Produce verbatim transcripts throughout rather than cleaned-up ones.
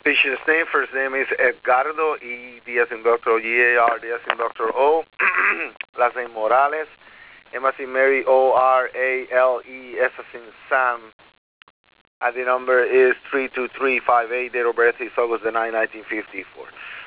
Patient's name, first name is Edgardo, E, D as in Doctor, G A R, D as in Doctor O. Last name Morales, M as in Mary, O R A L E, S as in Sam. And the number is three two three five eight. Date of birth is August the ninth, nineteen fifty-four.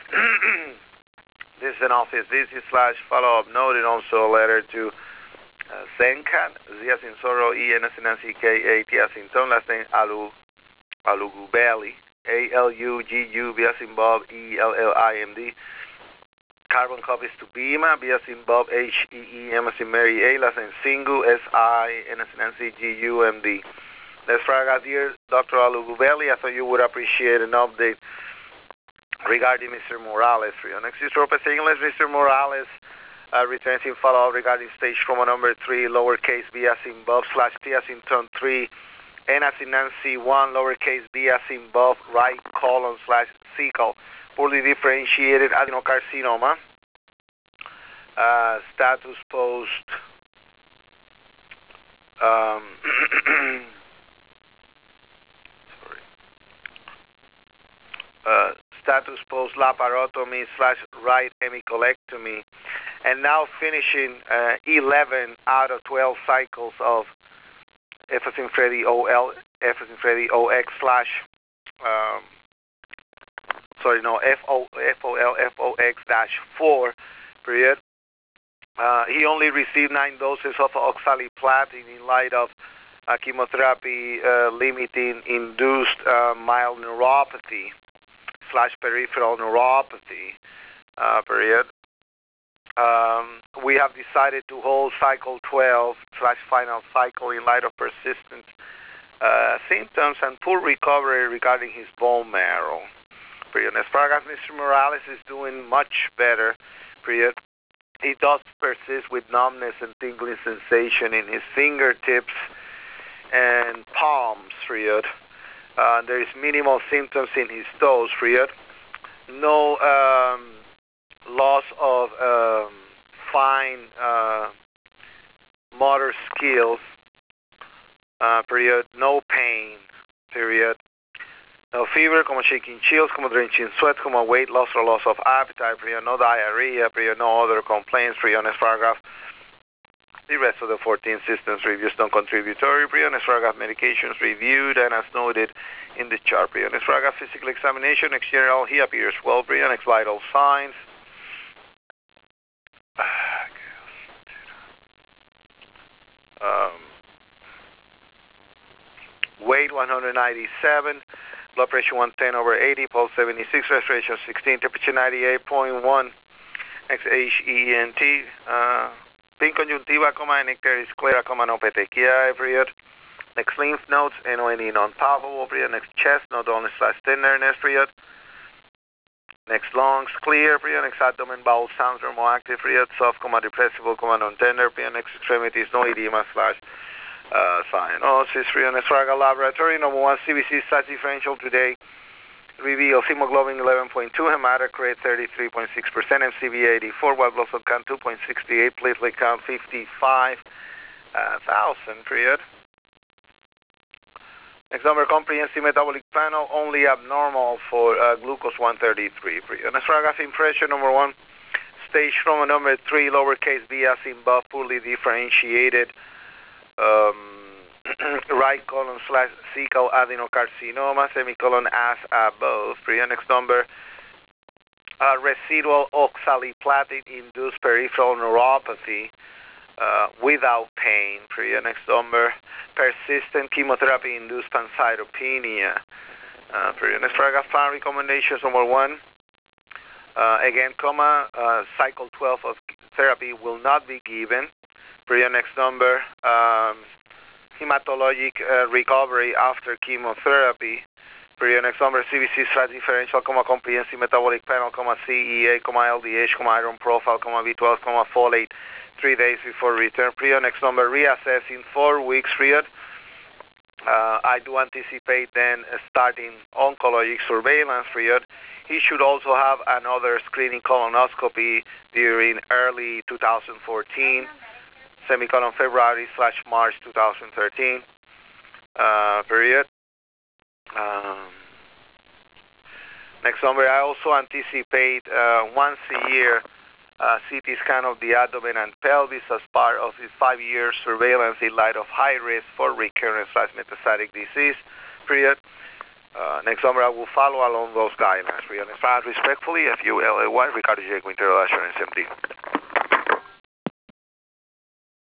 This is an office visit slash follow-up note, and also a letter to uh, Zenkat, Z as in Zorro, E, N as in Nancy, K, A, T as in Tom. Last name Alu, Alugubeli, A L U G U, B as in Bob, E, L L I M D. Carbon copies to Bima, B as in Bob, H, E, E, M as in Mary, A. Last name Singu, S, I, N as in Nancy, G, U, M, D. Let's frag dear Doctor Alugubeli. I thought you would appreciate an update regarding Mister Morales. For your next is Tropez English, Mister Morales uh, returns in follow-up regarding stage trauma number three, lowercase b as in Bob, slash T as in Tom three, N as in Nancy one, lowercase b as in Bob, right colon slash cecal, poorly differentiated adenocarcinoma, uh, status post, um, Uh, status post laparotomy slash right hemicolectomy, and now finishing uh, eleven out of twelve cycles of F as in Freddy O L, F as in Freddy O X slash, um, sorry, no, F O F O L F O X dash four, period. Uh, he only received nine doses of oxaliplatin in light of uh, chemotherapy uh, limiting induced uh, mild neuropathy slash peripheral neuropathy, uh, period. Um, we have decided to hold cycle twelve slash final cycle in light of persistent uh, symptoms and full recovery regarding his bone marrow, period. As far as Mister Morales is doing much better, period. He does persist with numbness and tingling sensation in his fingertips and palms, period. Uh, there is minimal symptoms in his toes, period. No um, loss of um, fine uh, motor skills, uh, period. No pain, period. No fever, como shaking chills, como drenching sweat, como weight loss or loss of appetite, period. No diarrhea, period. No other complaints, period. Next paragraph. The rest of the fourteen systems reviews non-contributory, period. Next paragraph. Medications reviewed and as noted in the chart, period. Next paragraph. Physical examination. Next general, he appears well, period. Next vital signs. Um, weight one hundred ninety-seven. Blood pressure one ten over eighty, pulse seventy-six, respiration sixteen, temperature ninety-eight point one, X H E N T, uh, pink conjunctiva, comma, nectaris sclera, comma, no petechiae, period. Next lymph nodes, N O N E non-palpable, period. Next chest, no dullness slash tenderness, period. Next lungs, clear, period. Next abdomen, bowel sounds, thermoactive, period. Soft, comma, depressible, comma, non-tender, period. Next extremities, no edema slash Uh, cyanosis, period. Next Fraga laboratory, number one, C B C stats differential today reveals hemoglobin eleven point two, hematocrit thirty-three point six percent, M C V eighty-four, white blood cell count two point six eight, platelet count fifty-five thousand, period. Next number, comprehensive metabolic panel, only abnormal for uh, glucose one thirty-three, period. Next paragraph, impression number one, stage trauma number three, lowercase b as in buff, poorly differentiated, Um, right colon slash cecal adenocarcinoma, semicolon as above, period. Next number, uh, residual oxaliplatin-induced peripheral neuropathy uh, without pain, period. Next number, persistent chemotherapy-induced pancytopenia, uh, period. Next paragraph, plan recommendations number one, uh, again, comma, uh, cycle twelve of therapy will not be given. Period. Next number, um, hematologic uh, recovery after chemotherapy. Period. Next number, C B C stress differential, comma, comprehensive metabolic panel, comma, C E A, comma, L D H, comma, iron profile, comma, B twelve, comma, folate, three days before return. Period. Next number, reassess in four weeks. Period. Uh, I do anticipate then uh, starting oncologic surveillance. Period. He should also have another screening colonoscopy during early two thousand fourteen. Semicolon February slash March two thousand thirteen, uh, period. Um, Next number, I also anticipate uh, once a year uh, C T scan of the abdomen and pelvis as part of the five-year surveillance in light of high risk for recurrent slash metastatic disease, period. Uh, next summer, I will follow along those guidelines. Respectfully, F U L A Y, Ricardo J. Quintero, Assurance M D.